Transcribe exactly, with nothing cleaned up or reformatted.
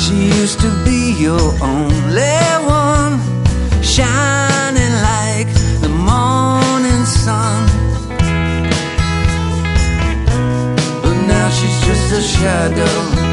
She used to be your only one, shining like the morning sun. But now she's just a shadow